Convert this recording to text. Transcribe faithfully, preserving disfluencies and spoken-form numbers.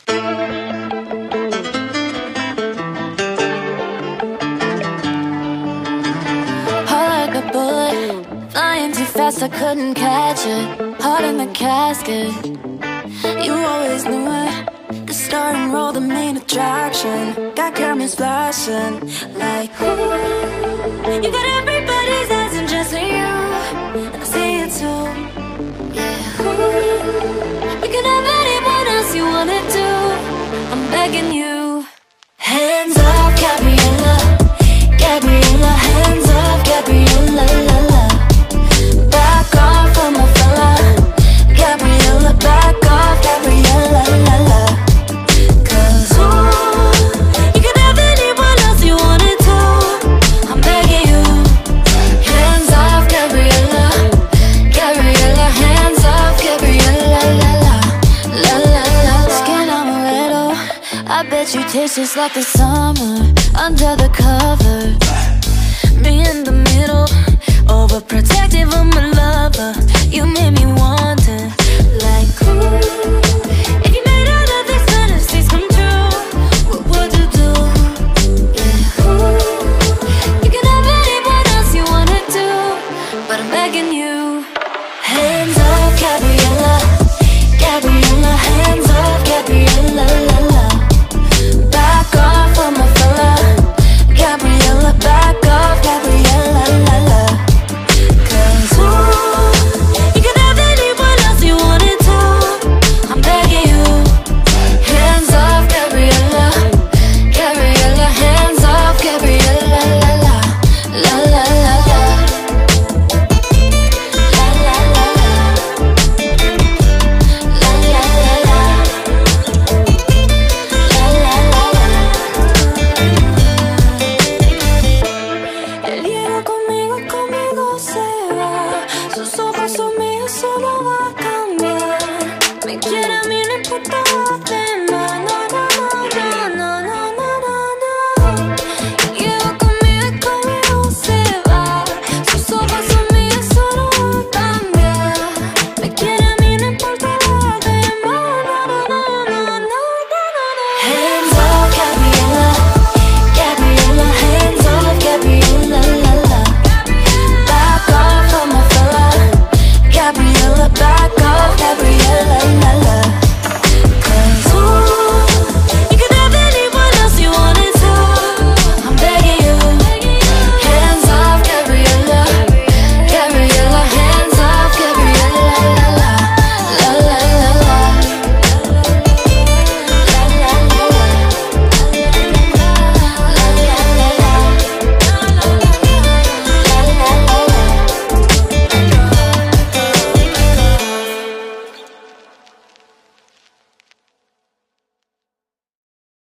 Heart like a bullet, flying too fast, I couldn't catch it. Heart in the casket, you always knew it. The star and roll, the main attraction. Got cameras flashing like, ooh, you got everybody's eyes and just you, and I see it too. Yeah, ooh, you can have anyone else you wanted to. I'm begging you. Hands off, Gabriella, Gabriella, hands off, Gabriella, la la. Back off of my fella, Gabriella, back off, Gabriella, la la. Cause ooh, you can have anyone else you wanted to. I'm begging you. Hands off, Gabriella, Gabriella, hands off, Gabriella, la la, la la la. Skin amaretto, I bet you taste just like the summer under the cover. Me in the middle, overprotective of my lover. You made me wonder, like, ooh, if you made all of these fantasies come true, what would you do? Yeah, ooh, you can have anyone else you wanna do, but I'm begging you. Hands off, Gabriella, Gabriella, hands off, Gabriella, la la. Back off of my fella, Gabriella, back off, Gabriella, la la. Cause ooh, you can have anyone else you wanted to. I'm begging you. Hands off, Gabriella, Gabriella, hands off, Gabriella, la la, la la la la, la la la la, la la la la, la la la la. Él llega conmigo, conmigo se va. Sus ojos son míos, solo va a cambiar. Me quiere a mí, no importa.